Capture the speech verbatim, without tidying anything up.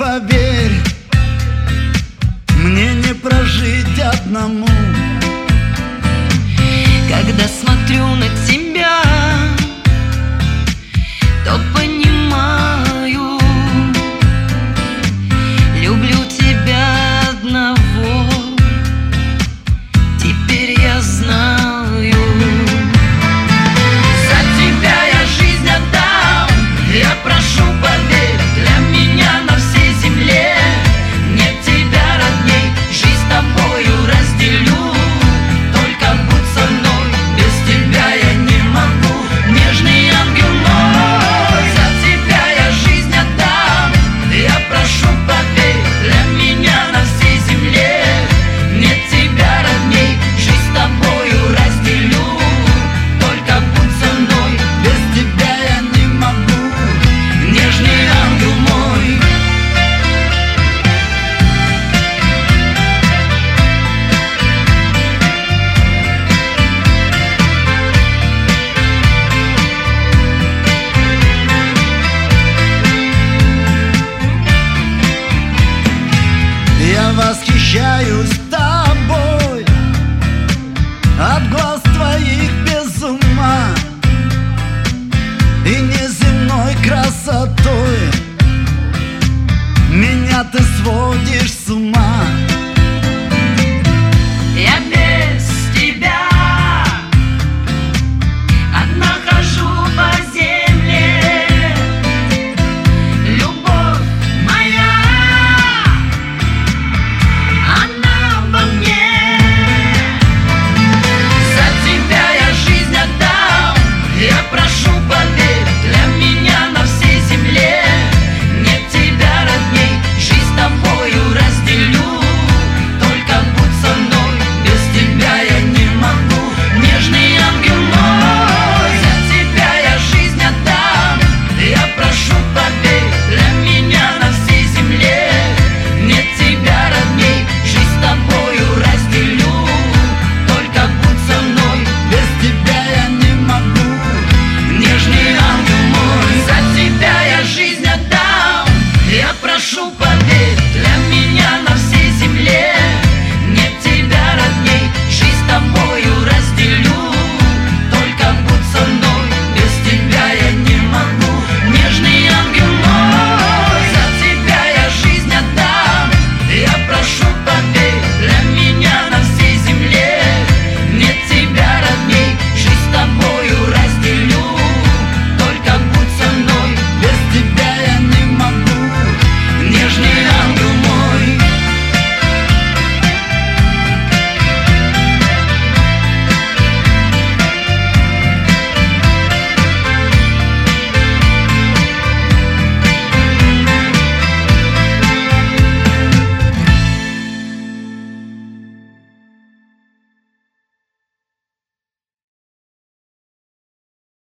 поверь, мне не прожить одному. Когда смотрю на тебя, то понимаю, люблю тебя одного. Теперь я знаю, за тебя я жизнь отдам. Я прошу, поверь, для меня на всей земле нет тебя родней. Жизнь с тобою разделю, только будь со мной, без тебя я не могу. Нежный ангел мой, за тебя я жизнь отдам. Я прошу, поверь, для меня на всей земле нет тебя родней. Жизнь с тобою разделю, только будь со мной, Без тебя я не могу. нежный ангел мой. Я восхищаюсь тобой, от глаз твоих без ума и неземной красотой меня ты сводишь с ума. Я без тебя одна хожу по земле. Любовь моя, она во мне. За тебя я жизнь отдам. Я прошу, поверь, для меня на всей земле нет тебя родней. Жизнь с тобою разделю, только будь со мной, без тебя я не могу. Нежный ангел мой, за тебя я жизнь отдам. Я прошу, поверь, для меня на всей земле нет тебя родней. Жизнь с тобою разделю, только будь со мной, Без тебя я не могу. нежный ангел мой. За тебя я жизнь отдам. Я прошу, поверь, для меня на